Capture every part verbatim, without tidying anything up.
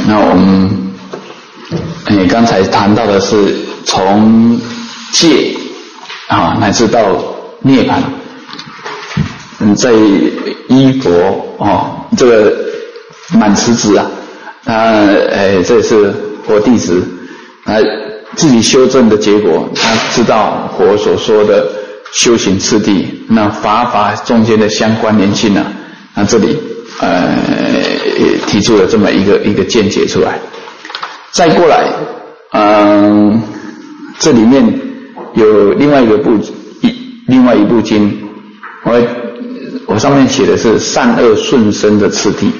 那我们诶刚才谈到的是从戒啊乃至到涅槃，嗯，在依佛哦这个满慈子啊，他诶这是佛弟子，他自己修正的结果，他知道佛所说的修行次第，那法法中间的相关联性啊，那这里呃提出了这么一个一个见解出来。再过来，嗯、呃，这里面有另外一个部一另外一部经，我我上面写的是善恶顺生的次第，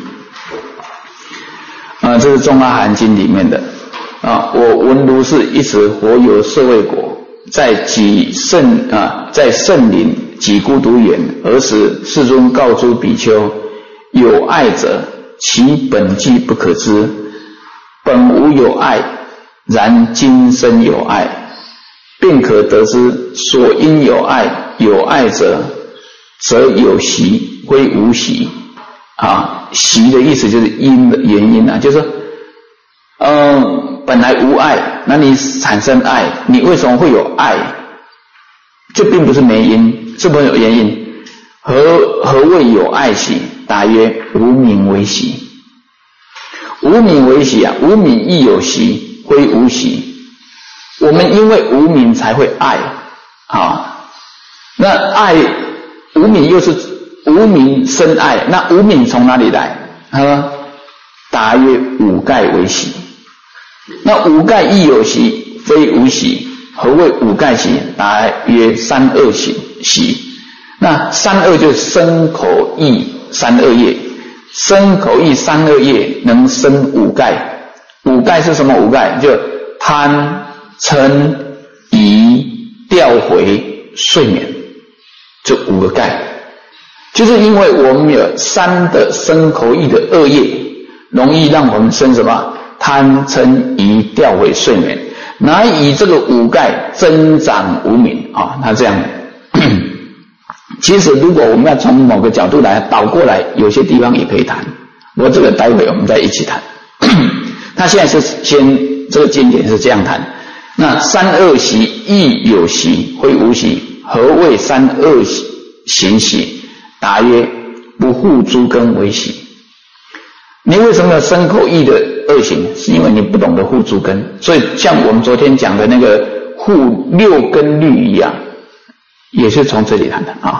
啊、呃，这是中阿含经里面的啊。我闻如是一时活有舍卫国，在己圣啊，在圣林己孤独园，尔时世尊告诸比丘：有爱者，其本具不可知。本无有爱，然今生有爱，便可得知所因有爱。有爱者，则有习，非无习。啊，习的意思就是因的原因啊，就是说，嗯，本来无爱，那你产生爱，你为什么会有爱？这并不是没因，是不是有原因？何何谓有爱习？答曰：无明为习。无明为习啊，无明亦有习，非无习。我们因为无明才会爱啊，那爱无明又是无明生爱，那无明从哪里来？啊，答曰：五盖为习。那五盖亦有习，非无习。何谓五盖习？答曰：三恶习。习那三恶就是身口意三恶业。身口意三恶业能生五盖，五盖是什么五盖？就贪、嗔、疑、掉回、睡眠，这五个盖，就是因为我们有三的身口意的恶业，容易让我们生什么贪、嗔、疑、掉回、睡眠，乃以这个五盖增长无明啊，他这样。其实如果我们要从某个角度来倒过来，有些地方也可以谈，我这个待会我们再一起谈。他现在是先这个经典是这样谈，那三恶习亦有习，非无习。何谓三恶行习？答曰：不护诸根为习。你为什么要身口意的恶行？是因为你不懂得护诸根。所以像我们昨天讲的那个护六根律一样，也是从这里谈的啊。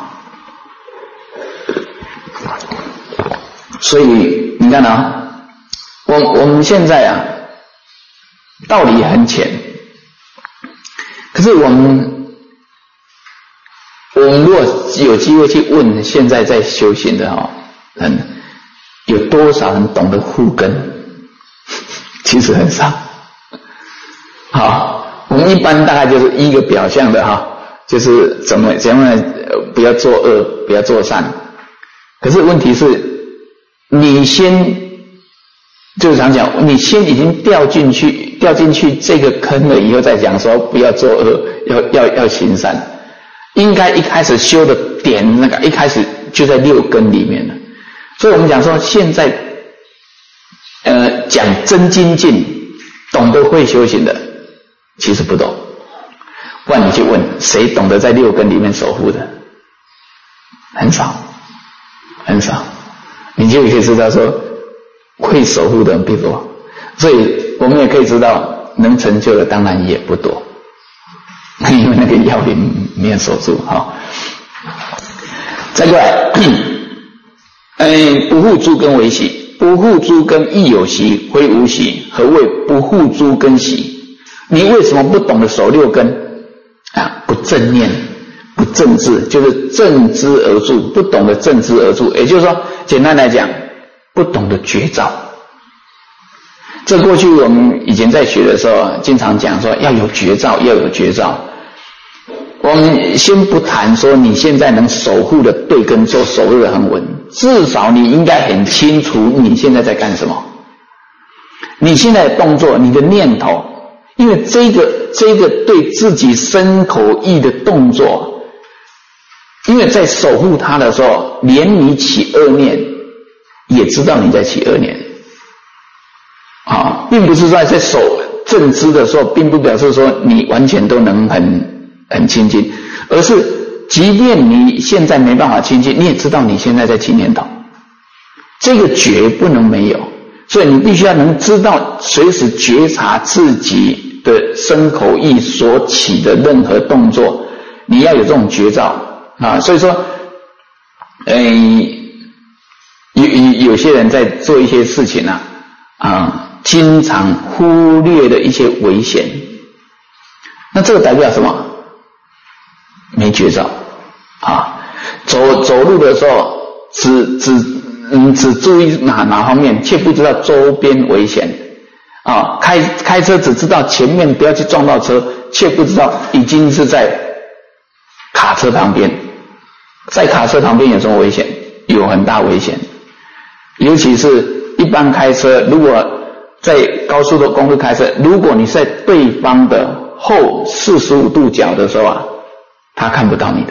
所以你看啊，我我们现在啊，道理很浅，可是我们我们如果有机会去问现在在修行的哦人，有多少人懂得护根？其实很少。好，我们一般大概就是一个表象的哈。就是怎么怎么不要做恶，不要做善。可是问题是，你先就是常讲，你先已经掉进去，掉进去这个坑了以后，再讲说不要做恶，要要要行善。应该一开始修的点那个一开始就在六根里面了。所以我们讲说，现在呃讲真精进，懂得会修行的，其实不懂。不然你去问谁懂得在六根里面守护的？很少，很少。你就可以知道说，会守护的人不多。所以我们也可以知道，能成就的当然也不多，因为那个要领没有守住哈。再过来，哎，不护诸根为习，不护诸根亦有习，非无习。何谓不护诸根习？你为什么不懂得守六根？啊，不正念，不正知，就是正知而住，不懂得正知而住，也就是说，简单来讲，不懂得觉照。这过去我们以前在学的时候，经常讲说要有觉照，要有觉照。我们先不谈说你现在能守护的对跟错，守护的很稳，至少你应该很清楚你现在在干什么。你现在的动作，你的念头。因为这个这个对自己身口意的动作，因为在守护它的时候，连你起恶念也知道你在起恶念。好， 并不是在在守正知的时候，并不表示说你完全都能很很亲近，而是即便你现在没办法亲近，你也知道你现在在起念头，这个觉不能没有，所以你必须要能知道随时觉察自己的身口意所起的任何动作，你要有这种觉照啊。所以说，嗯、呃，有有有些人在做一些事情啊，啊，经常忽略的一些危险，那这个代表什么？没觉照啊！走走路的时候，只只嗯只注意哪哪方面，却不知道周边危险啊！开开车只知道前面不要去撞到车，却不知道已经是在卡车旁边。在卡车旁边有什么危险？有很大危险，尤其是一般开车，如果在高速的公路开车，如果你在对方的后四十五度角的时候啊，他看不到你的，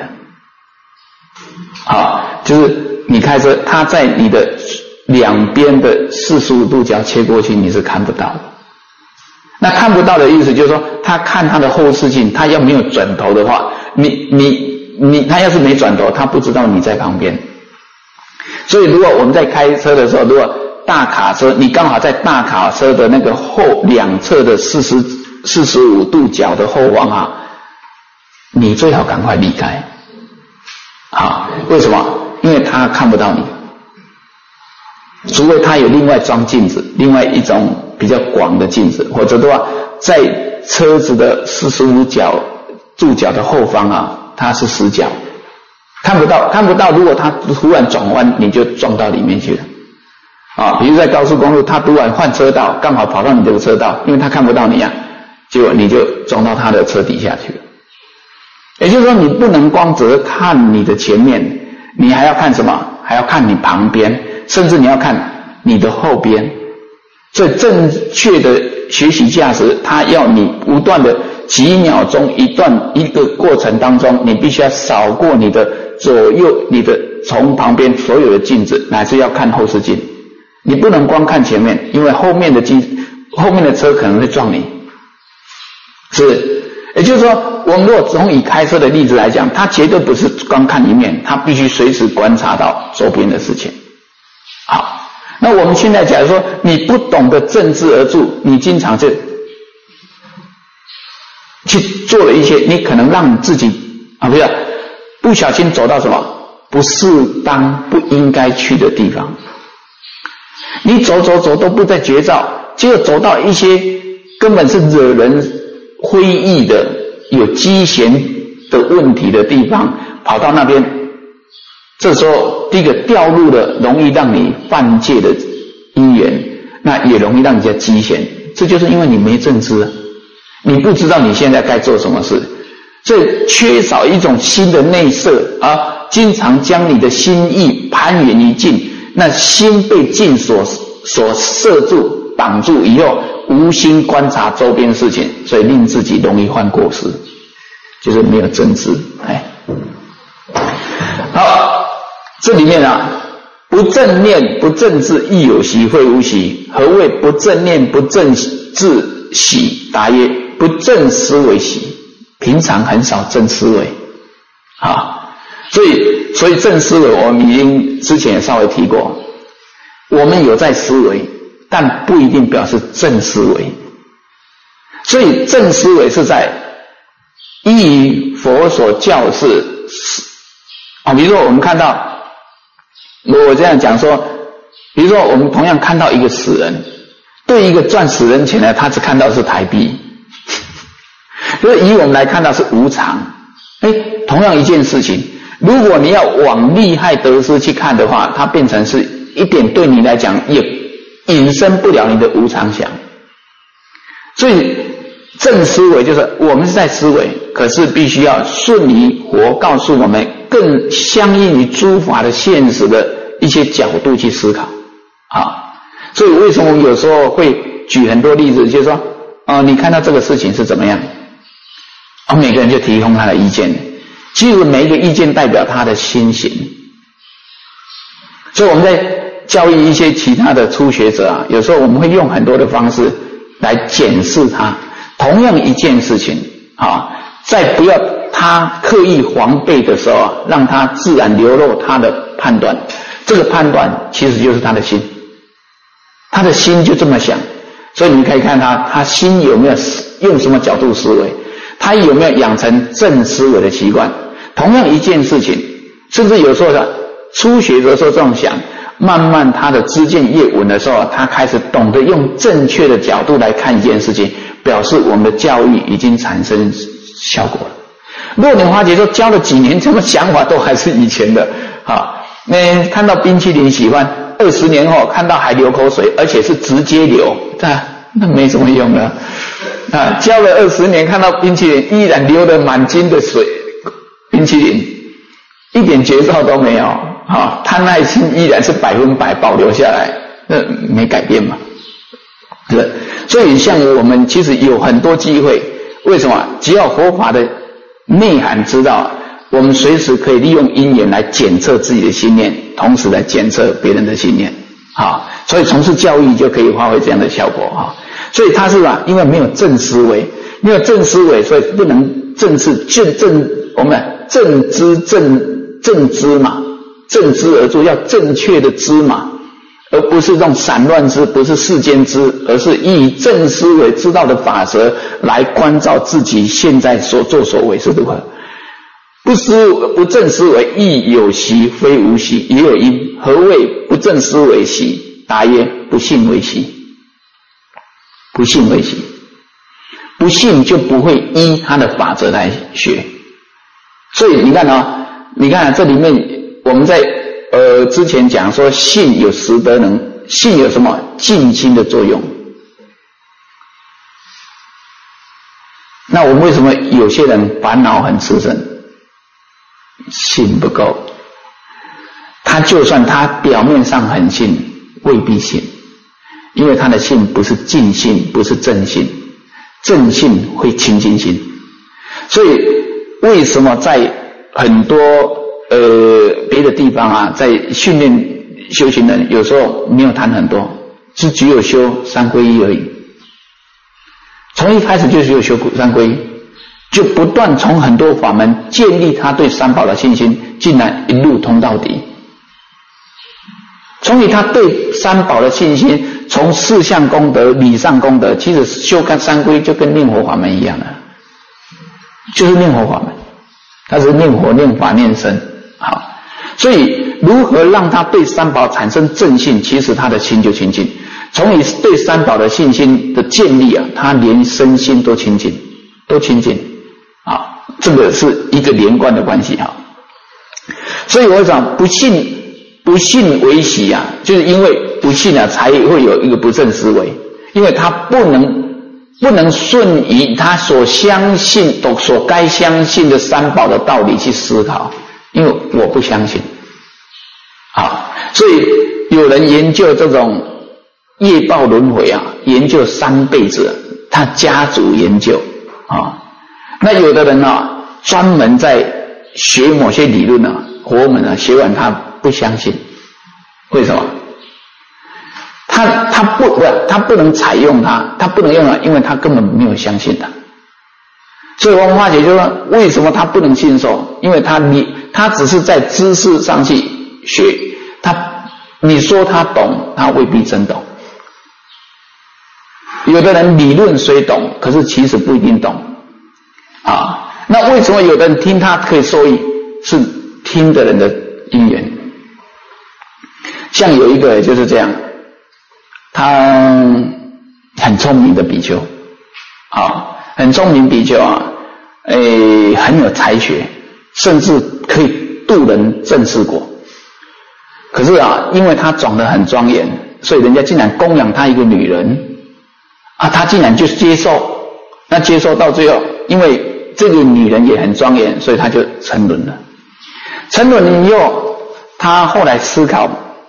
啊，就是你开车，他在你的两边的四十五度角切过去，你是看不到的。那看不到的意思就是说，他看他的后视镜，他要没有转头的话，你你你，他要是没转头，他不知道你在旁边。所以，如果我们在开车的时候，如果大卡车，你刚好在大卡车的那个后两侧的四十四十五度角的后方啊，你最好赶快离开。好，为什么？因为他看不到你，除非他有另外装镜子，另外一种比较广的镜子，或者的话，在车子的四十五角度角的后方啊，它是死角，看不到，看不到。如果他突然转弯，你就撞到里面去了。啊，比如在高速公路，他突然换车道，刚好跑到你这个车道，因为他看不到你啊，结果你就撞到他的车底下去了。也就是说，你不能光只是看你的前面，你还要看什么？还要看你旁边，甚至你要看你的后边。所以正确的学习驾驶，它要你不断的几秒钟一段一个过程当中，你必须要扫过你的左右，你的从旁边所有的镜子，乃至要看后视镜。你不能光看前面，因为后面的镜后面的车可能会撞你。是，也就是说，我们如果从以开车的例子来讲，他绝对不是光看一面，他必须随时观察到周边的事情。好，那我们现在假如说你不懂得正知而住，你经常就去做了一些，你可能让你自己啊，不要不小心走到什么不适当不应该去的地方。你走走走都不在觉照，结果走到一些根本是惹人非议的、有畸形的问题的地方，跑到那边，这时候第一个掉入了容易让你犯戒的因缘，那也容易让人家畸形。这就是因为你没正知，你不知道你现在该做什么事，所以缺少一种新的内摄啊，经常将你的心意攀援于境。那心被境所所摄住挡住以后，无心观察周边事情，所以令自己容易犯过失，就是没有正知。哎，好，这里面啊，不正念不正知，亦有习会无习。何谓不正念不正知习？答曰：不正思维习。平常很少正思维啊。所以，所以正思维我们已经之前也稍微提过，我们有在思维，但不一定表示正思维。所以正思维是在依于佛所教示啊，比如说我们看到，我这样讲说，比如说我们同样看到一个死人，对一个赚死人钱的，他只看到是台币，所以以我们来看到是无常。哎，同样一件事情，如果你要往利害得失去看的话，它变成是一点对你来讲也引申不了你的无常想。所以正思维就是我们是在思维，可是必须要顺于佛告诉我们更相应于诸法的现实的一些角度去思考啊。所以为什么我们有时候会举很多例子，就是说啊、呃，你看到这个事情是怎么样啊，每个人就提供他的意见，其实每一个意见代表他的心行。所以我们在教育一些其他的初学者啊，有时候我们会用很多的方式来检视它。同样一件事情啊，在不要他刻意防备的时候啊，让他自然流露他的判断。这个判断其实就是他的心，他的心就这么想。所以你可以看他，他心有没有用什么角度思维，他有没有养成正思维的习惯。同样一件事情，甚至有时候初学的时候这样想，慢慢他的知见越稳的时候，他开始懂得用正确的角度来看一件事情，表示我们的教育已经产生效果了。如果你发觉说教了几年，这么想法都还是以前的啊，那看到冰淇淋喜欢，二十年后看到还流口水，而且是直接流，那那没什么用了啊。教了二十年，看到冰淇淋依然流得满襟的水，冰淇淋一点觉受都没有啊，他耐心依然是百分百保留下来，那没改变嘛。对，所以像我们其实有很多机会，为什么？只要佛法的内涵知道，我们随时可以利用因缘来检测自己的信念，同时来检测别人的信念。好，所以从事教育就可以发挥这样的效果哈。所以他是啊，因为没有正思维，没有正思维，所以不能正视正正我们正知正正知嘛，正知而做，要正确的知嘛，而不是这种散乱知，不是世间知，而是以正思维知道的法则来关照自己现在所作所为是如何。不思不正思维，亦有习非无习，也有因。何谓不正思维习？答曰：不信为习。不信为习，不信就不会依他的法则来学。所以你看啊，你看啊，这里面我们在呃之前讲说，信有十德能，信有什么静心的作用。那我们为什么有些人烦恼很炽盛？信不够，他就算他表面上很信，未必信，因为他的信不是净信，不是正信，正信会清净心。所以为什么在很多呃别的地方啊，在训练修行人，有时候没有谈很多，是只有修三皈依而已，从一开始就只有修三皈依，就不断从很多法门建立他对三宝的信心，竟然一路通到底。从以他对三宝的信心，从四项功德、理上功德，其实修干三皈就跟念佛法门一样的，就是念佛法门，他是念佛、念法、念僧。好，所以如何让他对三宝产生正信，其实他的心就清净。从以对三宝的信心的建立啊，他连身心都清净，都清净。啊，这个是一个连贯的关系哈。所以我讲不信不信为习啊，就是因为不信啊，才会有一个不正思维，因为他不能不能顺于他所相信所该相信的三宝的道理去思考，因为我不相信。啊，所以有人研究这种业报轮回啊，研究三辈子，他家族研究啊。那有的人啊，专门在学某些理论啊，佛门啊，学完他不相信，为什么？他他不不他不能采用它，他不能用啊，因为他根本没有相信它。所以王化解就说，为什么他不能信受？因为他你他只是在知识上去学，他你说他懂，他未必真懂。有的人理论虽懂，可是其实不一定懂。啊，那为什么有的人听他可以受益？是听的人的因缘。像有一个就是这样，他很聪明的比丘，啊，很聪明比丘啊，诶，很有才学，甚至可以度人正事果。可是啊，因为他长得很庄严，所以人家竟然供养他一个女人，啊，他竟然就接受，那接受到最后，因为这个女人也很庄严，所以他就沉沦了。沉沦以后，他后来思考，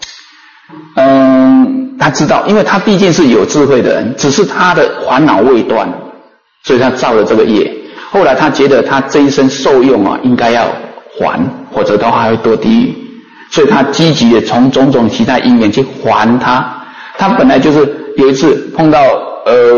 嗯，他知道，因为他毕竟是有智慧的人，只是他的烦恼未断，所以他造了这个业。后来他觉得他这一生受用啊，应该要还，否则的话还会堕地狱，所以他积极的从种种其他因缘去还他。他本来就是有一次碰到呃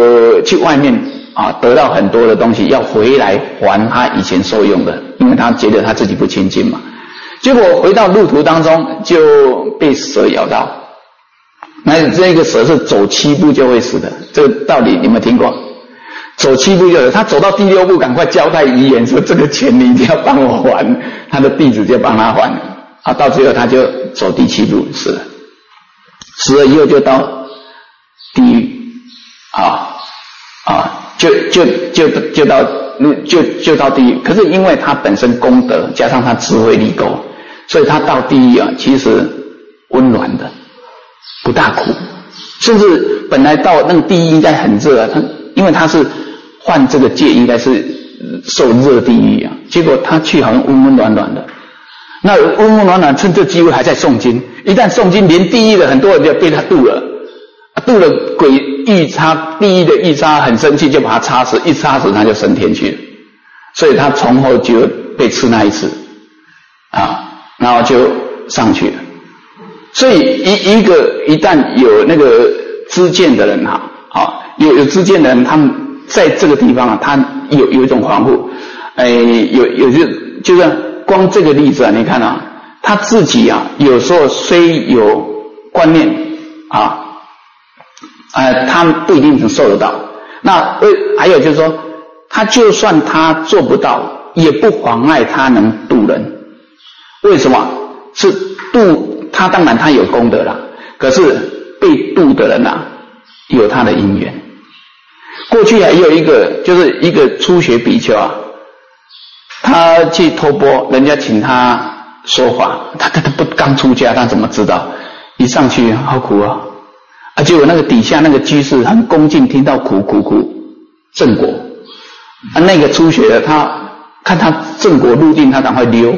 去外面啊得到很多的东西，要回来还他以前受用的，因为他觉得他自己不清净嘛。结果回到路途当中就被蛇咬到，那这个蛇是走七步就会死的，这个道理你有没有听过？走七步就死，他走到第六步赶快交代遗言说这个钱你一定要帮我还，他的弟子就帮他还啊，到最后他就走第七步死了，死了以后就到地狱啊啊，就就就就到就就到地狱。可是因为他本身功德加上他智慧力够，所以他到地狱啊，其实温暖的，不大苦。甚至本来到那个地狱应该很热啊，他因为他是换这个界，应该是受热地狱啊，结果他去好像温温暖暖的。那温温暖暖，趁这机会还在诵经，一旦诵经，连地狱的很多人就被他渡了。渡了鬼欲叉，地狱的欲叉很生气，就把他插死，一插死他就升天去了，所以他从后就被吃那一次啊，然后就上去了。所以一一个一旦有那个知见的人哈，啊，有有知见的人，他们在这个地方啊，他有有一种防护，哎，有有就就是光这个例子啊，你看啊，他自己啊，有时候虽有观念啊。呃，他不一定能受得到。那还有就是说，他就算他做不到，也不妨碍他能度人。为什么？是度他，当然他有功德啦，可是被度的人啊，有他的因缘。过去还有一个，就是一个初学比丘啊，他去托钵，人家请他说法，他他他不刚出家，他怎么知道？一上去好苦啊！啊，结果那个底下那个居士很恭敬，听到苦苦苦正果，啊，那个初学的他看他正果入定，他赶快溜，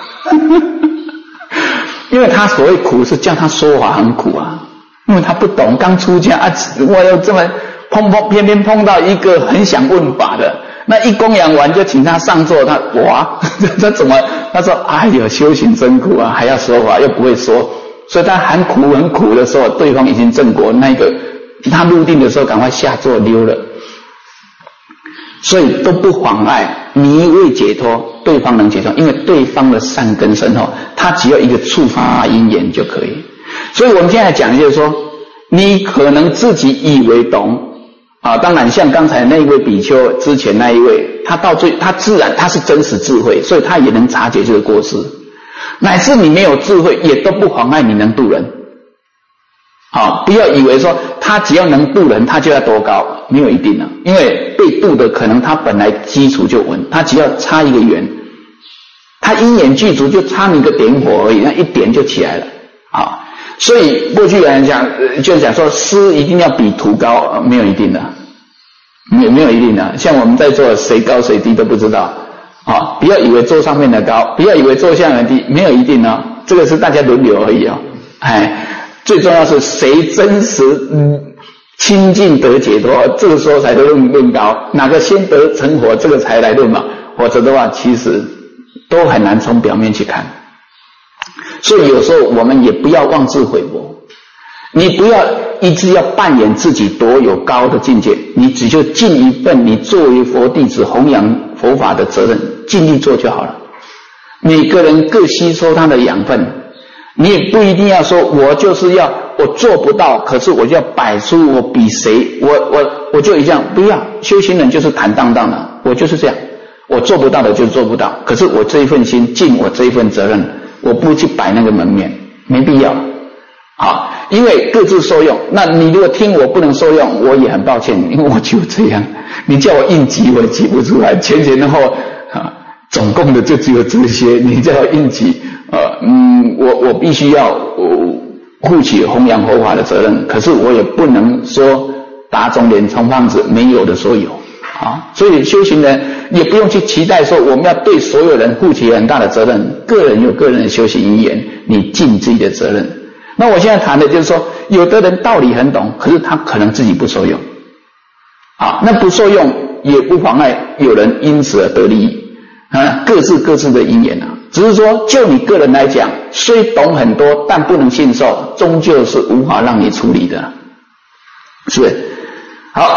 因为他所谓苦是叫他说法很苦啊，因为他不懂，刚出家啊，我要这么碰碰，偏偏碰到一个很想问法的，那一供养完就请他上座，他哇，他怎么？他说哎呦，修行真苦啊，还要说法又不会说。所以他很苦很苦的时候，对方已经正果，那个他入定的时候赶快下座溜了，所以都不妨碍你未解脱，对方能解脱，因为对方的善根深厚，他只要一个触发因缘就可以。所以我们现在讲就是说，你可能自己以为懂啊，当然像刚才那位比丘之前那一位，他到最他自然他是真实智慧，所以他也能察觉这个过失。乃至你没有智慧，也都不妨碍你能度人。好，不要以为说他只要能度人，他就要多高，没有一定的，因为被度的可能他本来基础就稳，他只要差一个缘，他因缘具足，就差你个点火而已，那一点就起来了。好，所以过去有人讲，就讲说师一定要比徒高，没有一定的，没有没有一定的，像我们在座谁高谁低都不知道。啊，不要以为坐上面的高，不要以为坐下面的低，没有一定哦，这个是大家轮流而已哦。哎，最重要是谁真实嗯亲近得解脱，这个时候才论论高，哪个先得成佛，这个才来论嘛。否则的话，其实都很难从表面去看。所以有时候我们也不要妄自菲薄，你不要一直要扮演自己多有高的境界，你只就尽一份你作为佛弟子弘扬佛法的责任，尽力做就好了。每个人各吸收他的养分，你也不一定要说我就是要我做不到，可是我就要摆出我比谁，我我我就一样，不要。修行人就是坦荡荡的，我就是这样，我做不到的就做不到，可是我这一份心尽我这一份责任，我不去摆那个门面，没必要。好，因为各自受用，那你如果听我不能受用，我也很抱歉，因为我就这样，你叫我硬挤我挤不出来，前前后啊，总共的就只有这些，你叫我硬挤，呃嗯，我我必须要我负起弘扬佛法的责任，可是我也不能说打肿脸充胖子，没有的说有啊，所以修行人也不用去期待说我们要对所有人负起很大的责任，个人有个人的修行因缘，你尽自己的责任。那我现在谈的就是说，有的人道理很懂，可是他可能自己不受用，啊，那不受用也不妨碍有人因此而得利益，啊，各自各自的因缘啊。只是说，就你个人来讲，虽懂很多，但不能信受，终究是无法让你处理的，是不是？好，补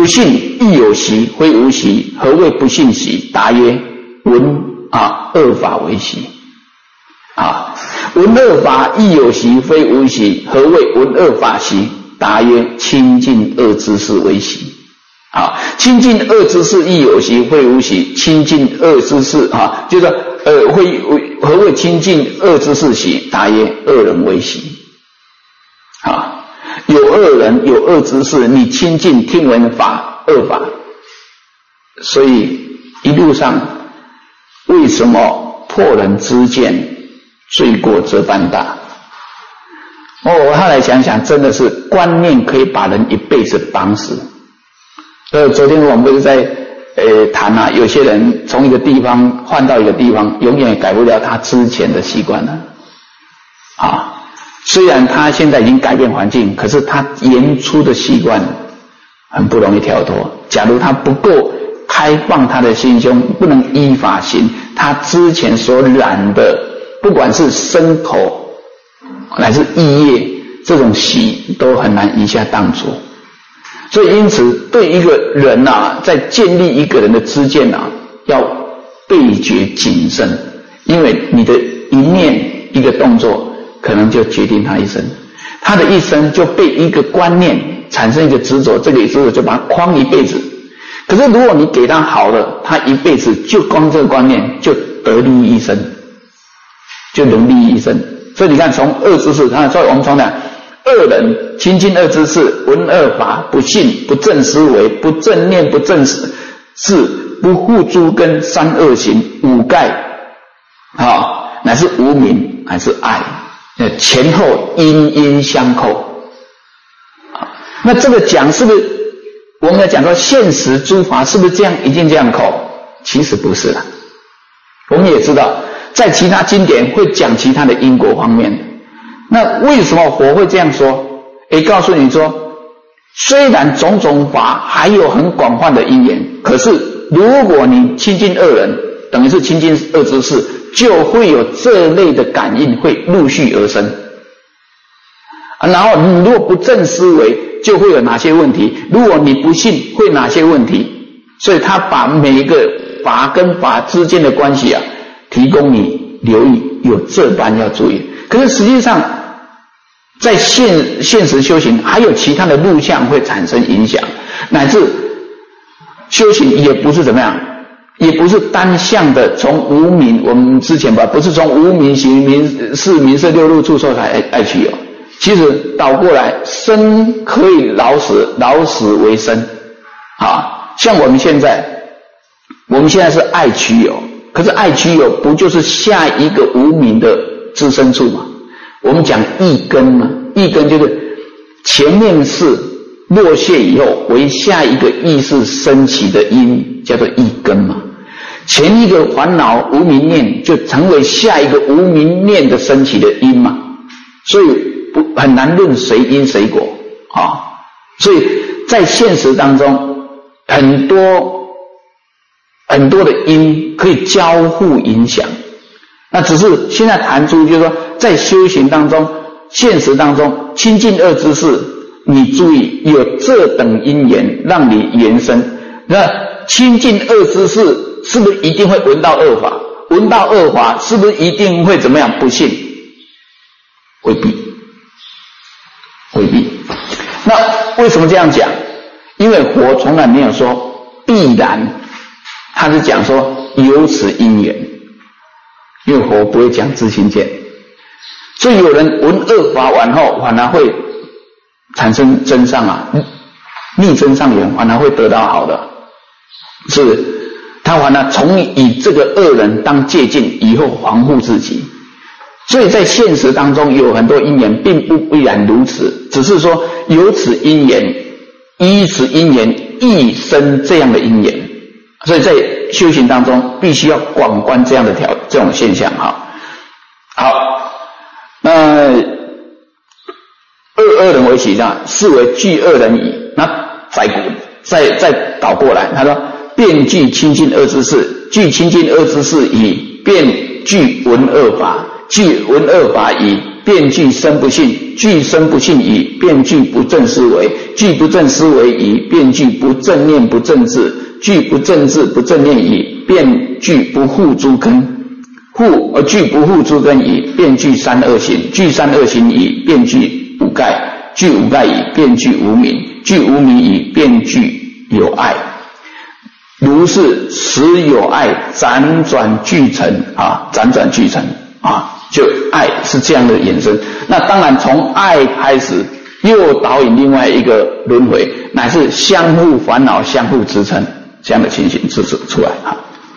不信亦有习，非无习。何谓不信习？答曰：闻啊恶法为习。啊，闻恶法亦有习，非无习。何谓闻恶法习？答曰：亲近恶知识为习。啊，亲近恶知识亦有习，非无习。亲近恶知识啊，就是说呃，会何谓亲近恶知识习？答曰：恶人为习。啊，有恶人，有恶知识，你亲近听闻法，恶法。所以一路上为什么破人知见，罪过则般大？哦，我后来想想，真的是观念可以把人一辈子绑死。呃，昨天我们不是在呃谈啊，有些人从一个地方换到一个地方，永远改不了他之前的习惯了。啊，虽然他现在已经改变环境，可是他原初的习惯很不容易跳脱。假如他不够开放他的心胸，不能依法行，他之前所染的，不管是身口乃至意业，这种习都很难一下荡除。所以因此对一个人啊，在建立一个人的知见啊，要倍觉谨慎，因为你的一念一个动作可能就决定他一生，他的一生就被一个观念产生一个执着，这个执着就把他框一辈子。可是如果你给他好了，他一辈子就光这个观念就得利益一生，就能利益一生。所以你看，从恶知识，他所以我们从讲恶人亲近恶知识，闻恶法，不信，不正思维，不正念，不正事，不护诸根，三恶行，五盖啊，乃是无明，乃是爱，前后因因相扣。那这个讲是不是我们要讲说现实诸法是不是这样一定这样扣？其实不是啦。我们也知道在其他经典会讲其他的因果方面。那为什么佛会这样说？也告诉你说，虽然种种法还有很广泛的因缘，可是如果你亲近恶人，等于是亲近恶知识，就会有这类的感应会陆续而生。啊、然后你如果不正思维，就会有哪些问题？如果你不信，会哪些问题？所以他把每一个法跟法之间的关系啊，提供你留意，有这般要注意。可是实际上在现现实修行还有其他的路向会产生影响，乃至修行也不是怎么样，也不是单向的从无明，我们之前吧，不是从无明行名是名色六路触受才爱取有，其实倒过来，生可以老死，老死为生啊。像我们现在我们现在是爱取有，可是爱取有不就是下一个无明的滋生处嘛？我们讲意根嘛，意根就是前面是落谢以后为下一个意识升起的因，叫做意根嘛。前一个烦恼无明念就成为下一个无明念的升起的因嘛，所以不很难论谁因谁果啊。所以在现实当中，很多很多的因可以交互影响。那只是现在谈出就是说，在修行当中，现实当中亲近恶知识，你注意有这等因缘让你延伸。那亲近恶知识是不是一定会闻到恶法？闻到恶法是不是一定会怎么样？不信？未必，未必。那为什么这样讲？因为佛从来没有说必然，他是讲说有此因缘。因为佛不会讲自性见，所以有人闻恶法完后，反而会产生真上啊，逆真上缘，反而会得到好的，是他反而从以这个恶人当借鉴，以后防护自己。所以在现实当中有很多因缘，并不必然如此，只是说有此因缘，依此因缘亦生这样的因缘。所以在修行当中必须要广观这样的条这种现象哈。好，那恶恶人为习啊，是为具恶人矣。那再再再倒过来，他说便具亲近恶知识，具亲近恶知识矣，便具闻恶法，具闻恶法矣， 便具生不信；具生不信矣，便具不正思维；具不正思维矣，便具不正念不正智；具不正智不正念矣，便具不护诸根。护而具不护诸根矣，便具三恶行；具三恶行矣，便具五盖；具五盖矣，便具无明；具无明矣，便具有爱。如是时有爱辗转俱成啊，辗转俱成啊，就爱是这样的衍生。那当然从爱开始，又导引另外一个轮回，乃是相互烦恼、相互支撑这样的情形出出来啊。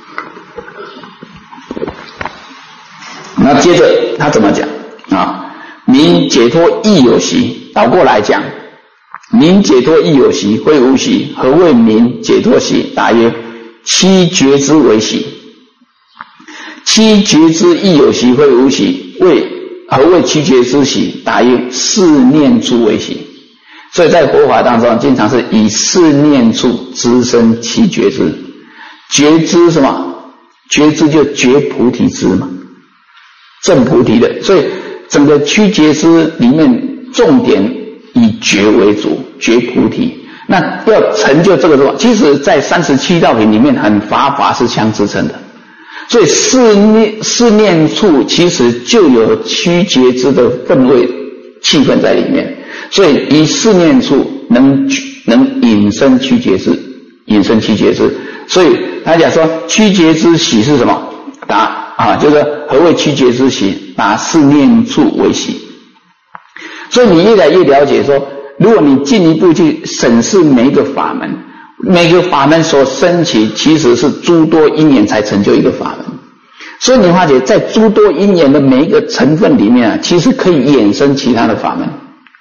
那接着他怎么讲啊？明解脱亦有习，倒过来讲，明解脱亦有习，非无习。何谓明解脱习？答曰：七觉之为习。七觉之亦有习，非无习。为何谓七觉之习？答曰：四念处为习。所以在佛法当中，经常是以四念处滋生七觉之。觉知什么？觉知就觉菩提知嘛，证菩提的。所以整个七觉之里面重点以觉为主，觉菩提。那要成就这个的话，其实在三十七道品里面，很法法是相支撑的。所以四念四念处其实就有七觉之的氛围气氛在里面。所以以四念处能能引生七觉之，引生七觉之。所以他讲说七觉之喜是什么？答啊，就是何谓七觉之喜？拿四念处为喜。所以你越来越了解说，如果你进一步去审视每一个法门，每个法门所生起其实是诸多因缘才成就一个法门。所以你发觉在诸多因缘的每一个成分里面啊，其实可以衍生其他的法门。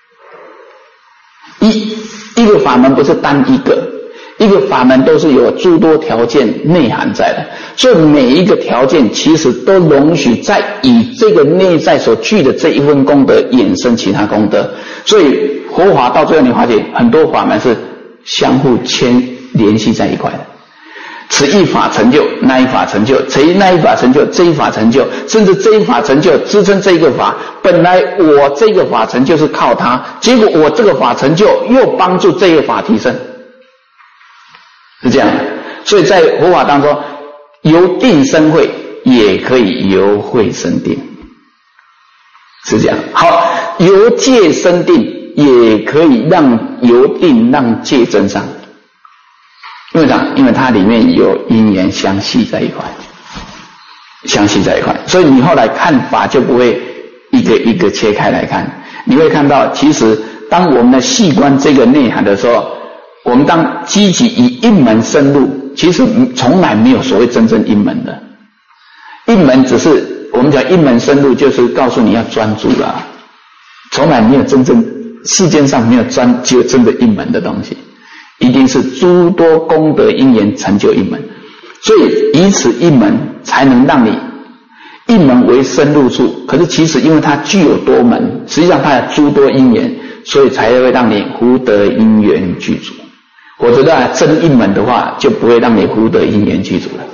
一一个法门不是单一个，一个法门都是有诸多条件内涵在的，所以每一个条件其实都容许在以这个内在所具的这一份功德衍生其他功德。所以佛法到最后你发觉很多法门是相互牵联系在一块的，此一法成就那一法成就，此一那一法成就这一法成就，甚至这一法成就支撑这一个法。本来我这个法成就是靠它，结果我这个法成就又帮助这个法提升，是这样的。所以在佛法当中，由定生慧也可以由慧生定，是这样。好，由戒生定也可以让由定让戒增上。因为啥？因为它里面有因缘相系在一块，相系在一块，所以你后来看法就不会一个一个切开来看，你会看到，其实当我们的细观这个内涵的时候，我们当积极以一门深入，其实从来没有所谓真正一门的，一门只是我们讲一门深入，就是告诉你要专注啦，从来没有真正世间上没有专只有真的一门的东西。一定是诸多功德因缘成就一门，所以以此一门才能让你一门为深入处。可是其实因为它具有多门，实际上它有诸多因缘，所以才会让你福德因缘具足。否则的真一门的话，就不会让你福德因缘具足了。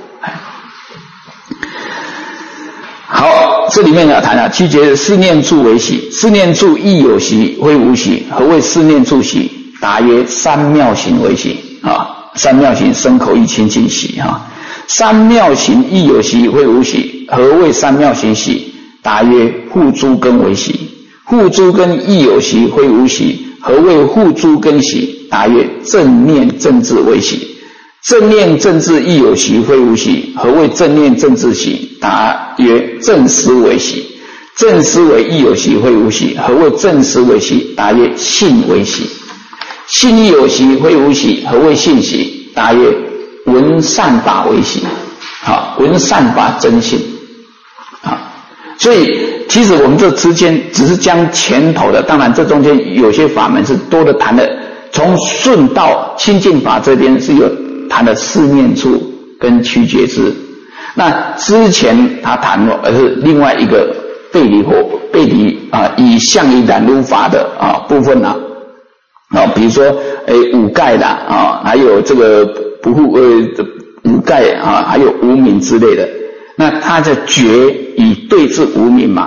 好，这里面要谈了七觉四念处为喜，四念处亦有喜，非无喜。何谓四念处喜？答曰：三妙行为喜啊，三妙行身口意清净喜啊。三妙行亦有喜，非无喜。何谓三妙行喜？答曰：护诸根为喜。护诸根亦有喜，非无喜。何谓护诸根喜？答曰：正念正智为喜。正念正智亦有喜，非无喜。何谓正念正智喜？答曰：正思为喜。正思为亦有喜，非无喜。何谓正思为喜？答曰：信为喜。信亦有喜，非无喜。何谓信喜？答曰：闻善法为喜。好，闻善法真信。好，所以其实我们这之间只是将前头的，当然这中间有些法门是多的谈的，从顺道清净法这边是有谈的四念处跟七觉之。那之前他谈了，而是另外一个背离或背离啊，以相以染污法的啊部分啊。啊，比如说，诶，五盖啦，啊，还有这个不护呃五盖啊，还有无明之类的。那他的觉以对治无明嘛，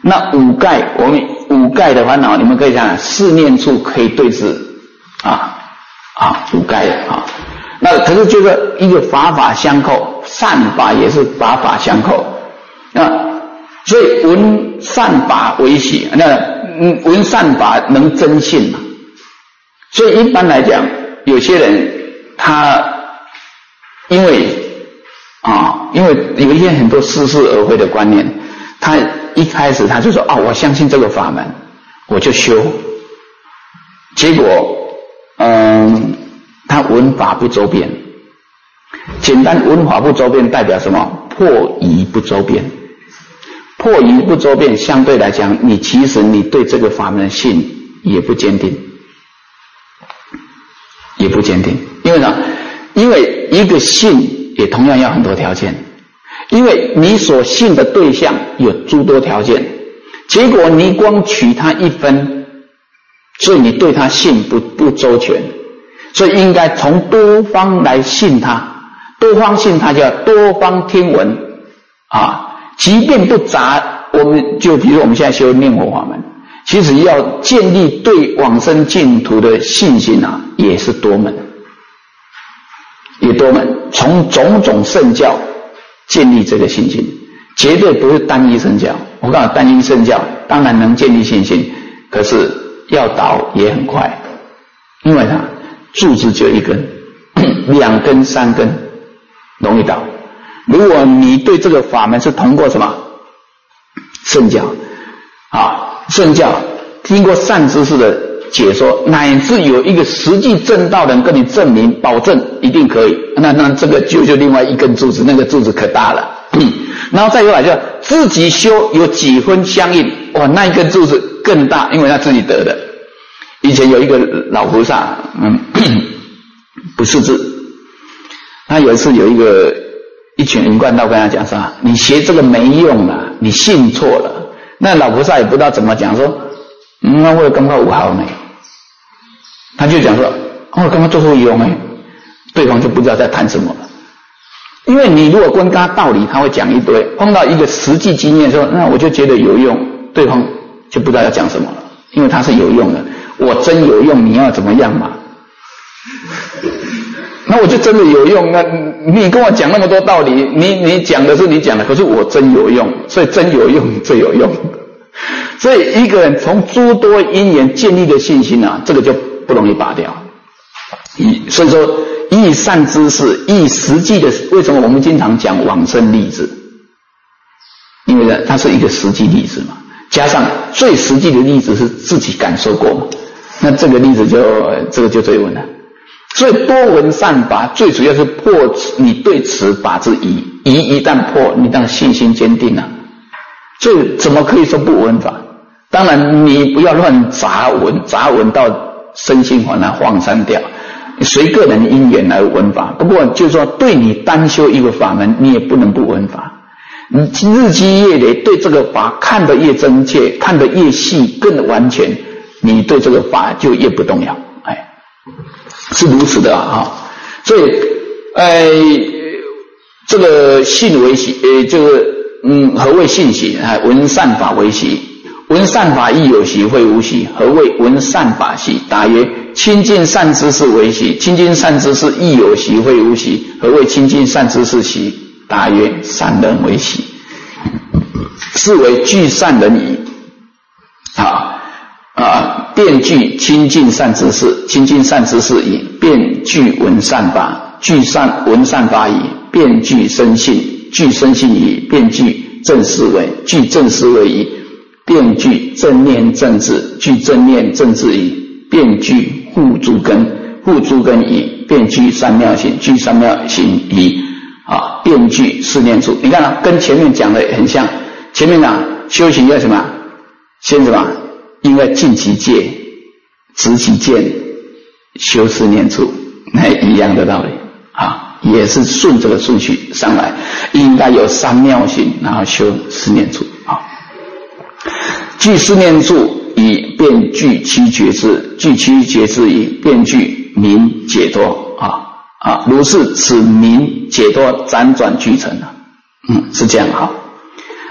那五盖，我们五盖的烦恼，你们可以想，四念处可以对治啊啊，五盖啊。那可是就是一个法法相扣，善法也是法法相扣啊。所以闻善法为喜，那嗯闻善法能增信嘛。所以一般来讲，有些人他因为啊，因为有一些很多似是而非的观念，他一开始他就说啊，我相信这个法门，我就修，结果嗯，他闻法不周遍。简单闻法不周遍代表什么？破疑不周遍。破疑不周遍，相对来讲，你其实你对这个法门的信也不坚定，也不坚定。因为呢，因为一个信也同样要很多条件，因为你所信的对象有诸多条件，结果你光取他一分，所以你对他信不不周全，所以应该从多方来信他。多方信他叫多方听闻啊，即便不杂，我们就比如我们现在修念佛法门，其实要建立对往生净土的信心啊，也是多门，也多门，从种种圣教建立这个信心，绝对不是单一圣教。我告诉你，单一圣教当然能建立信心，可是要倒也很快，因为它柱子就一根，两根三根容易倒。如果你对这个法门是通过什么圣教啊，圣教经过善知识的解说，乃至有一个实际证道人跟你证明保证一定可以，那那这个就就另外一根柱子，那个柱子可大了。嗯，然后再有来就自己修有几分相应，哇，那一根柱子更大，因为他自己得的。以前有一个老菩萨，嗯，不识字。他有一次有一个一群云冠道跟他讲说，你学这个没用了，你信错了。那老菩萨也不知道怎么讲，说嗯，那我刚刚有好呢，他就讲说我刚刚做错用呢，对方就不知道在谈什么了。因为你如果跟他道理，他会讲一堆，碰到一个实际经验说，那我就觉得有用，对方就不知道要讲什么了，因为他是有用的，我真有用，你要怎么样嘛？那我就真的有用，那你跟我讲那么多道理，你你讲的是你讲的，可是我真有用，所以真有用最有用。所以一个人从诸多因缘建立的信心啊，这个就不容易拔掉。所以说以善知识，以实际的，为什么我们经常讲往生例子？因为呢，它是一个实际例子嘛，加上最实际的例子是自己感受过嘛，那这个例子就这个就最稳了。所以多闻善法，最主要是破你对此法之疑，疑一旦破，你当然信心坚定了。所以怎么可以说不闻法？当然你不要乱杂闻，杂闻到身心烦恼荒散掉，随个人因缘来闻法。不过就是说，对你单修一个法门，你也不能不闻法。你日积月累，对这个法看得越真切，看得越细，更完全，你对这个法就越不动摇。哎。是如此的啊，所以，呃，这个信为喜，呃，这个嗯，何谓信喜啊？闻善法为喜，闻善法亦有喜，会无喜。何谓闻善法喜？答曰：亲近善知识为喜，亲近善知识亦有喜，会无喜。何谓亲近善知识喜？答曰：善人为喜。是为具善人矣。啊。啊，便具亲近善知识，亲近善知识矣；便具闻善法，具善闻善法矣；便具生信，具生信矣；便具正思维，具正思维矣；便具正念正智，具正念正智矣；便具护诸根，护诸根矣；便具三妙行，具三妙行矣。啊，便具四念处。你看啊，跟前面讲的很像。前面啊，修行要什么？先什么？应该尽其戒，持其见，修四念处，那一样的道理啊，也是顺这个顺序上来，应该有三妙行，然后修四念处啊。具四念处以便具七觉智，具七觉智以便具明解脱啊啊，如是此明解脱辗转俱成啊，嗯，是这样哈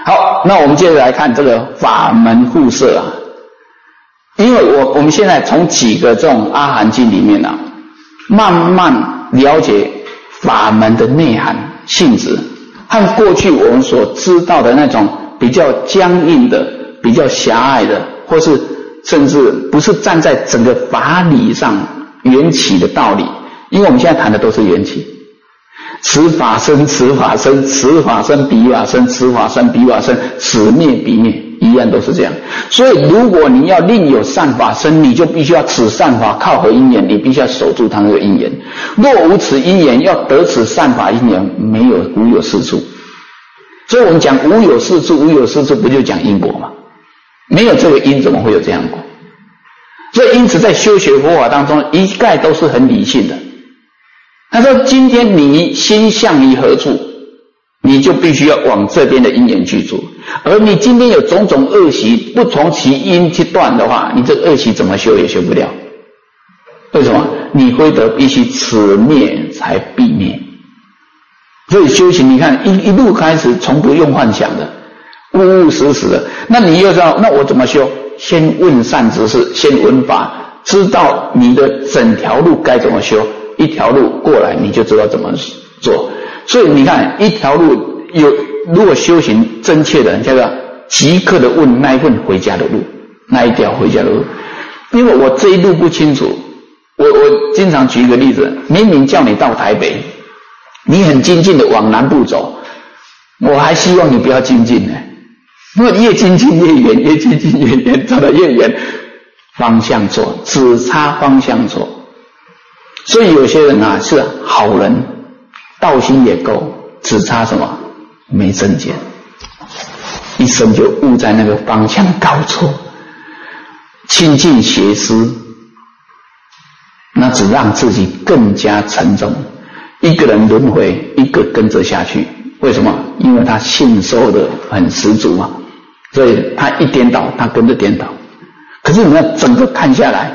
好，那我们接着来看这个法门互摄啊。因为我我们现在从几个这种阿含经里面啊，慢慢了解法门的内涵性质，和过去我们所知道的那种比较僵硬的、比较狭隘的，或是甚至不是站在整个法理上缘起的道理。因为我们现在谈的都是缘起，此法生，此法生，此法生，彼法生，此法生，彼法生，此灭彼灭，一样都是这样。所以如果你要另有善法生，你就必须要此善法靠合因缘，你必须要守住它那个因缘。若无此因缘，要得此善法因缘，没有无有是处。所以我们讲无有是处，无有是处不就讲因果吗？没有这个因，怎么会有这样的果？所以因此在修学佛法当中，一概都是很理性的。他说今天你心向于何处，你就必须要往这边的因缘去做。而你今天有种种恶习，不从其因去断的话，你这恶习怎么修也修不了。为什么？你非得必须此灭才必灭。所以修行你看一一路开始从不用幻想的，务务实实的。那你又知道那我怎么修？先问善知识，先闻法，知道你的整条路该怎么修，一条路过来你就知道怎么做。所以你看一条路有，如果修行真切的人，叫做即刻的问那一份回家的路，那一条回家的路。因为我这一路不清楚，我我经常举一个例子，明明叫你到台北，你很精进的往南部走，我还希望你不要精进呢。因为越精进越远，越精进越远，走得越远，方向错，只差方向错。所以有些人啊是好人，道心也够，只差什么？没正见，一生就误在那个方向搞错，亲近邪思，那只让自己更加沉重。一个人轮回，一个跟着下去。为什么？因为他信受的很十足啊，所以他一颠倒，他跟着颠倒。可是你要整个看下来，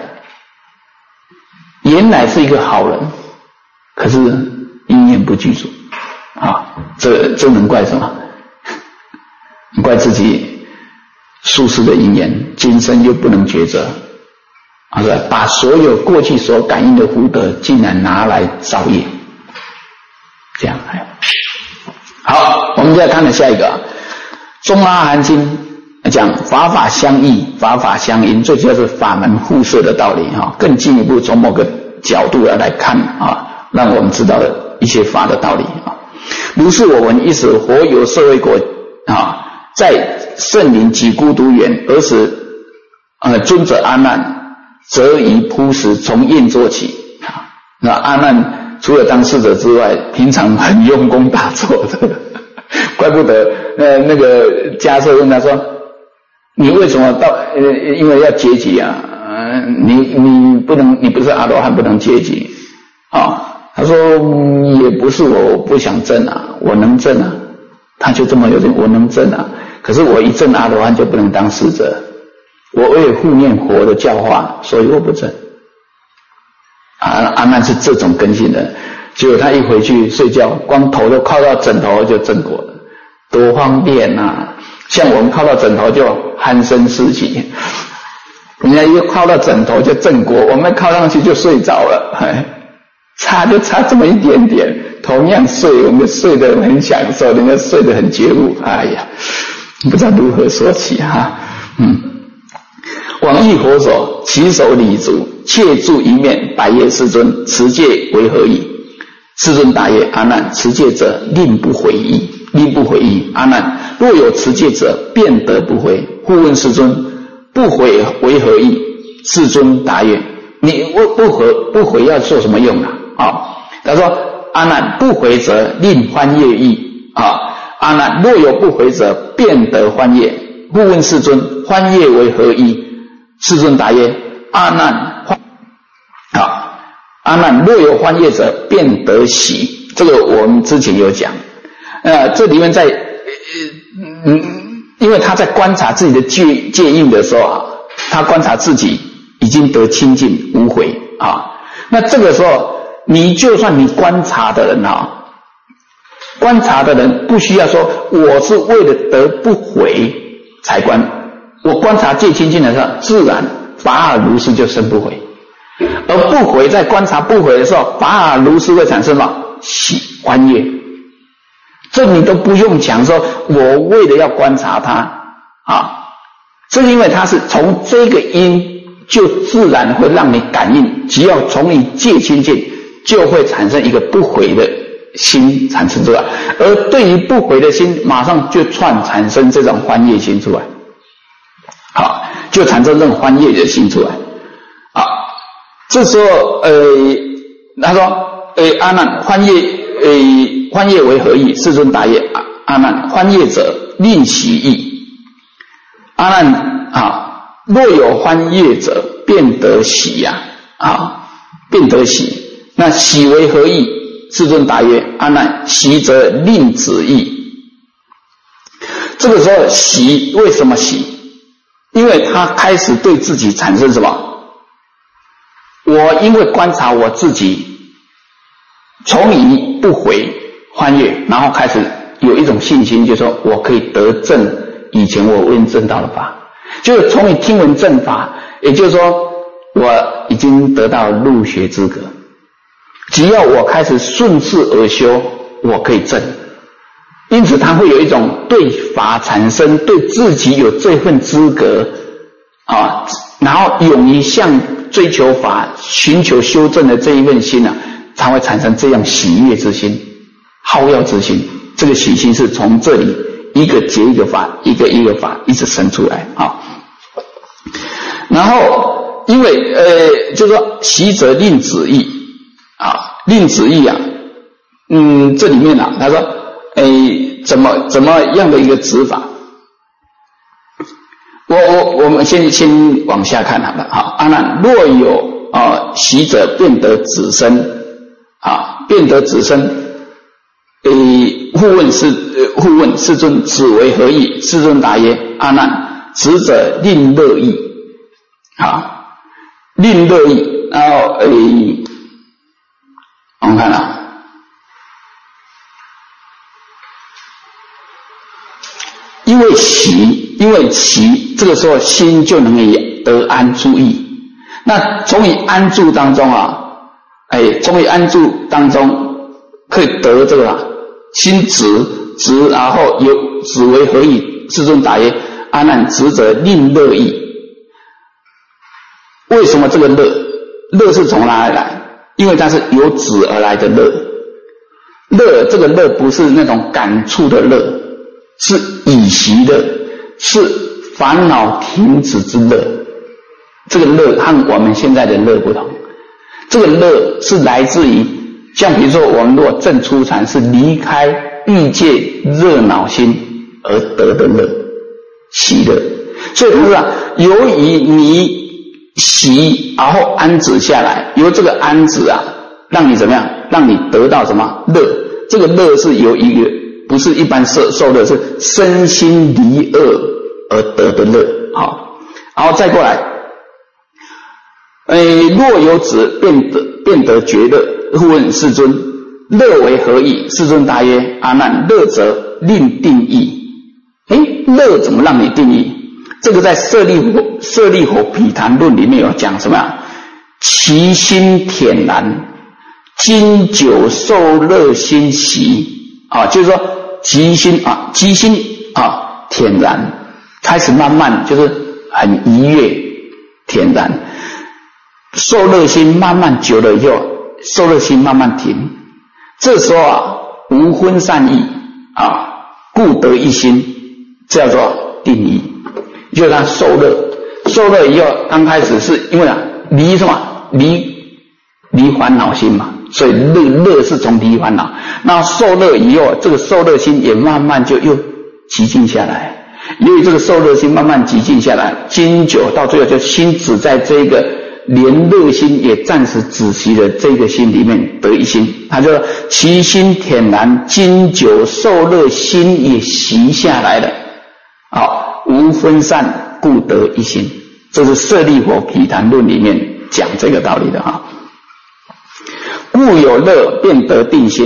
原来是一个好人，可是因缘不具足啊，这这能怪什么？你怪自己宿世的因缘，今生又不能抉择，啊，把所有过去所感应的福德，竟然拿来造业，这样。好，我们再看了下一个中阿含经讲法法相异，法法相因，最主要是法门互摄的道理哈。更进一步从某个角度来看啊，让我们知道一些法的道理啊。如是我闻，一时活有舍卫国啊，在圣林及孤独园，而使呃尊者阿难则以铺食从宴坐起啊。那阿难除了当侍者之外，平常很用功打坐的，怪不得呃那个迦叶问他说：“你为什么到？呃，因为要阶级啊，呃，你你不能，你不是阿罗汉，不能阶级啊。”他说：“也不是我不想证啊，我能证啊。”他就这么有点，我能证啊，可是我一证阿罗汉就不能当侍者，我为了护念佛的教化，所以我不证。啊，阿难是这种根性的，结果他一回去睡觉，光头都靠到枕头就正果了，多方便啊！像我们靠到枕头就鼾声四起，人家一靠到枕头就正果，我们靠上去就睡着了，哎，差就差这么一点点。同样睡，我们睡得很享受，人家睡得很觉悟，哎呀，不知道如何说起哈、啊，嗯。往诣佛所，起手礼足，切住一面，白叶世尊，持戒为何意？世尊答曰：阿难，持戒者令不毁意，令不毁意。阿难，若有持戒者，便得不毁。复问世尊：不毁为何意？世尊答曰：你不毁不毁要做什么用啊？啊，他说：阿难，不毁则令欢悦意啊。阿难，若有不毁者，便得欢悦。复问世尊：欢悦为何意？世尊答曰：阿难，好，阿难若有欢悦者，便得喜。这个我们之前有讲，呃，这里面在，嗯，因为他在观察自己的戒戒印的时候啊，他观察自己已经得清净无悔啊。那这个时候，你就算你观察的人啊， 观察的人不需要说我是为了得不回才观，我观察戒清净的时候，自然法尔如是就生不回。而不回在观察不回的时候，法尔如是会产生什么？喜欢悦。这你都不用讲说我为了要观察它啊，这是因为它是从这个因就自然会让你感应，只要从你戒清净就会产生一个不回的心产生出来，而对于不回的心马上就串产生这种欢悦心出来，好，就产生这种欢悦的心出来啊。这时候呃他说呃阿难欢悦呃欢悦为何意？世尊答曰：阿难，欢悦者令喜意。阿难啊，若有欢悦者，便得喜呀 啊, 啊，便得喜。那喜为何意？世尊答曰：阿难，喜者令止意。这个时候喜为什么喜？因为他开始对自己产生什么？我因为观察我自己，从疑不回欢悦，然后开始有一种信心，就是说我可以得证以前我未证到的法，就是从你听闻正法，也就是说我已经得到入学资格，只要我开始顺势而修，我可以证。因此他会有一种对法产生对自己有这份资格啊，然后勇于向追求法寻求修正的这一份心啊，才会产生这样喜悦之心好乐之心。这个喜心是从这里一个结一个法，一个一个法一直生出来啊。然后因为呃就是说喜者令止意啊，令止意啊，嗯这里面啊他说诶怎么怎么样的一个指法？我我我们先先往下看好了。好，阿难，若有啊喜者，便得止身啊，便得止身。诶，互问世互问世尊，此为何意？世尊答曰：阿难，止者令乐意啊，令乐意。然后诶，我们看啊。因为喜，因为喜，这个时候心就能以得安住意。那从以安住当中啊，哎，从以安住当中可以得这个啊，心直直，然后有止为何意？世尊答曰：阿难，止者令乐意。为什么这个乐？乐是从哪里来？因为它是由止而来的乐。乐这个乐不是那种感触的乐。是已习乐，是烦恼停止之乐。这个乐和我们现在的乐不同，这个乐是来自于，像比如说我们如果正初禅是离开欲界热闹心而得的乐，喜乐。所以他说啊，由于你喜然后安止下来，由这个安止啊，让你怎么样？让你得到什么乐？这个乐是由一个。不是一般受受乐，是身心离恶而得的乐。好，然后再过来，诶，若有止，便得便得觉乐。互问世尊：乐为何意？世尊答曰：阿难，乐者令定意。诶，乐怎么让你定义？这个在舍利弗舍利弗毗昙论里面有讲什么呀？其心恬然，经久受乐心习啊，就是说。即心啊，即心啊，恬然，开始慢慢就是很愉悦，恬然。受乐心慢慢久了以后，受乐心慢慢停。这时候啊，无分散意啊，故得一心，叫做定意。就是他受乐，受乐以后，刚开始是因为啊，离什么？离离烦恼心嘛。所以乐乐是从离烦恼，那受乐以后，这个受乐心也慢慢就又寂静下来。由于这个受乐心慢慢寂静下来，经久到最后就心只在这个连乐心也暂时止息的这个心里面得一心。他就说其心恬然，经久受乐心也息下来了，好，无分散，故得一心。这是舍利弗毗昙论里面讲这个道理的哈。故有乐，便得定心。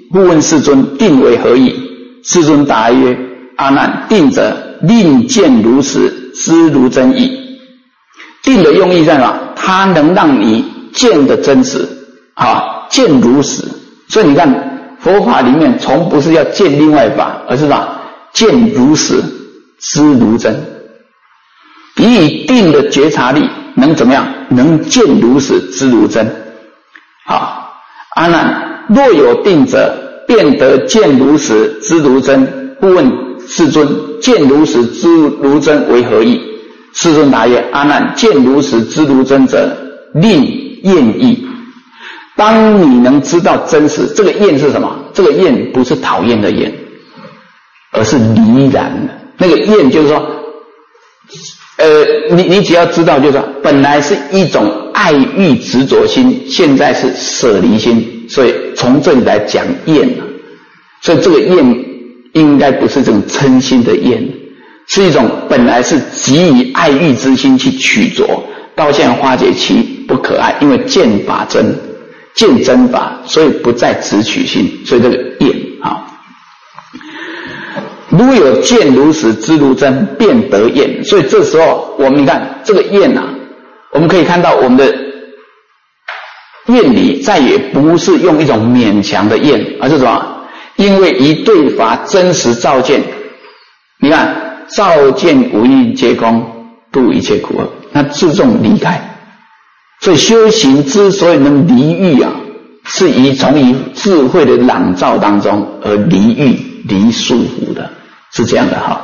复问世尊，定为何意？世尊答曰：阿难，定者令见如实，知如真意。定的用意在哪？它能让你见得真实啊，见如实。所以你看佛法里面从不是要见另外法，而是什么？见如实，知如真。以定的觉察力能怎么样？能见如实，知如真。好，阿难，若有定者，便得见如实，知如真。复问世尊，见如实，知如真为何意？世尊答曰：阿难，见如实，知如真者，令厌意。当你能知道真实，这个厌是什么？这个厌不是讨厌的厌，而是离然的。那个厌就是说，呃，你你只要知道，就是说，本来是一种爱欲执着心，现在是舍离心，所以从这里来讲厌了。所以这个厌应该不是这种嗔心的厌，是一种本来是基于爱欲之心去取着，到现在化解其不可爱，因为见法真，见真法，所以不再执取心，所以这个厌啊。如有见如实，知如真，便得厌。所以这时候我们你看这个厌啊，我们可以看到我们的厌离再也不是用一种勉强的厌，而是什么？因为以对法真实照见，你看照见无因皆空，度一切苦厄，那自重离开。所以修行之所以能离欲啊，是以从以智慧的朗照当中而离欲离束缚的，是这样的哈。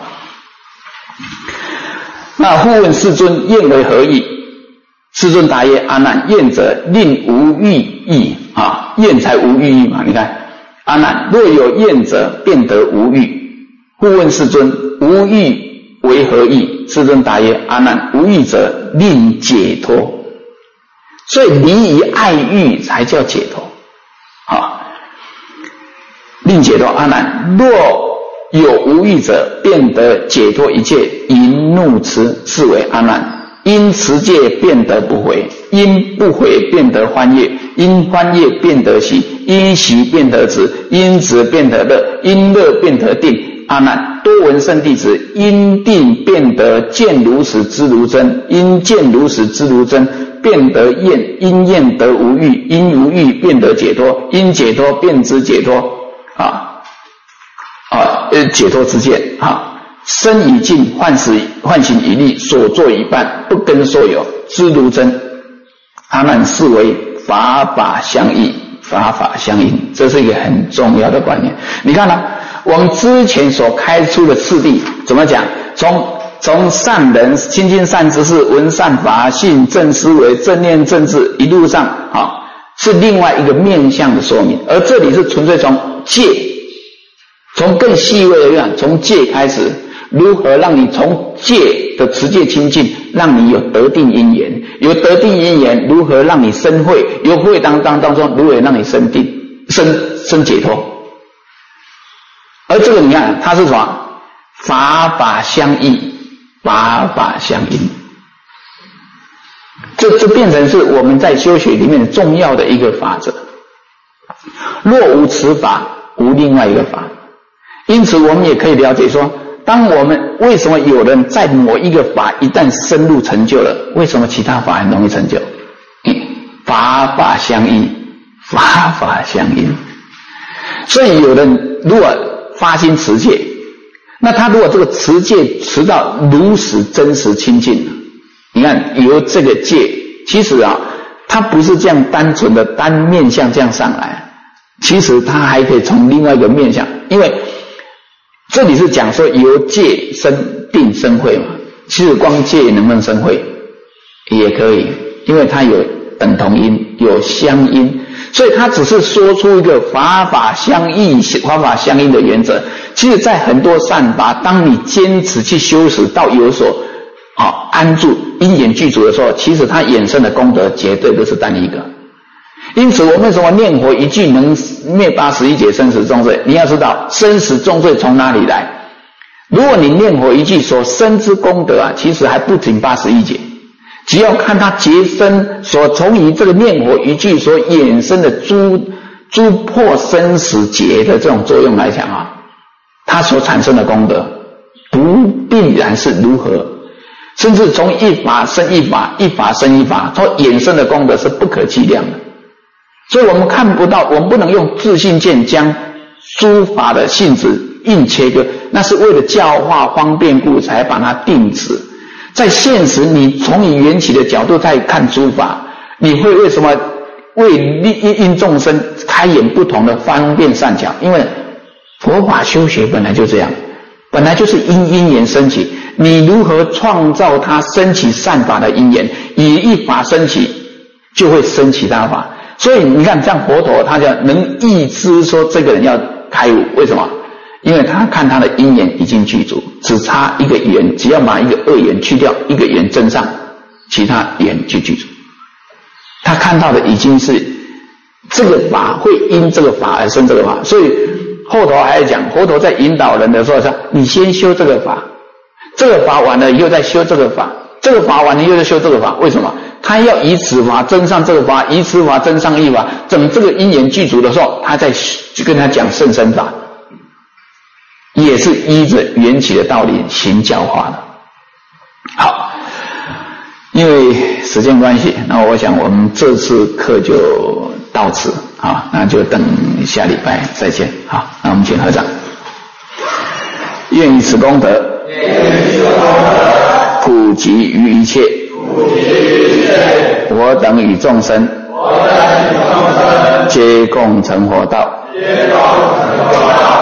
那复问世尊，厌为何意？世尊答曰：阿难，厌者令无欲意啊，厌才无欲意嘛。你看，阿难，若有厌者，便得无欲。复问世尊，无欲为何意？世尊答曰：阿难，无欲者令解脱。所以离于爱欲才叫解脱啊，令解脱。阿难，若有无欲者，便得解脱一切淫怒痴，是为阿难。因持戒便得不悔，因不悔便得欢悦，因欢悦便得喜，因喜便得止，因止便得乐，因乐便得定。阿难，多闻圣弟子，因定便得见如实，知如真，因见如实，知如真，便得厌，因厌得无欲，因无欲便得解脱，因解脱便知解脱啊啊呃解脱之见啊。身已尽，幻时幻行已立，所作已办，不跟所有，知如真。阿难，是为法法相应，法法相应，这是一个很重要的观念。你看呢、啊，我们之前所开出的次第怎么讲？从从善人、亲近善知识、闻善法、信正思维、正念正智，一路上啊，是另外一个面向的说明。而这里是纯粹从戒，从更细微的讲，从戒开始。如何让你从戒的持戒清净，让你有得定因缘，有得定因缘，如何让你生慧，有慧当当当中如何让你生定生生解脱。而这个你看它是什么？法法相应，法法相应，这这变成是我们在修学里面重要的一个法则。若无此法，无另外一个法。因此我们也可以了解说，当我们为什么有人在某一个法一旦深入成就了，为什么其他法很容易成就？嗯，法法相应，法法相应。所以有人如果发心持戒，那他如果这个持戒持到如实真实清净，你看由这个戒，其实啊，它不是这样单纯的单面向这样上来，其实它还可以从另外一个面向，因为这里是讲说由戒生定生慧嘛，其实光戒能不能生慧也可以，因为它有等同因，有相因，所以它只是说出一个法法相应、法法相应的原则。其实在很多善法，当你坚持去修持到有所啊安住、因缘具足的时候，其实它衍生的功德绝对不是单一个。因此我们为什么念佛一句能灭八十一劫生死重罪？你要知道生死重罪从哪里来？如果你念佛一句所生之功德啊，其实还不仅八十一劫，只要看他劫生所从于这个念佛一句所衍生的诸诸破生死劫的这种作用来讲啊，它所产生的功德不必然是如何，甚至从一法生一法，一法生一法，所衍生的功德是不可计量的。所以我们看不到，我们不能用自性见将诸法的性质硬切割，那是为了教化方便故才把它定止。在现实，你从你缘起的角度在看诸法，你会为什么为因因众生开演不同的方便善巧？因为佛法修学本来就这样，本来就是因因缘升起，你如何创造它升起善法的因缘，以一法升起就会升其他法。所以你看像佛陀他就能预知说这个人要开悟，为什么？因为他看他的因缘已经具足，只差一个缘，只要把一个恶缘去掉，一个缘增上，其他缘就具足。他看到的已经是这个法会因这个法而生这个法，所以后头还讲，佛陀在引导人的时候说，你先修这个法，这个法完了以后再修这个法，这个法完了又再修这个法。为什么？他要以此法增上这个法，以此法增上一法，等这个因缘具足的时候，他再就跟他讲甚深法，也是依着缘起的道理行教化的。好，因为时间关系，那我想我们这次课就到此啊，那就等下礼拜再见。好，那我们请合掌。愿以此功德，普及于一切我等与众生，皆共成佛道。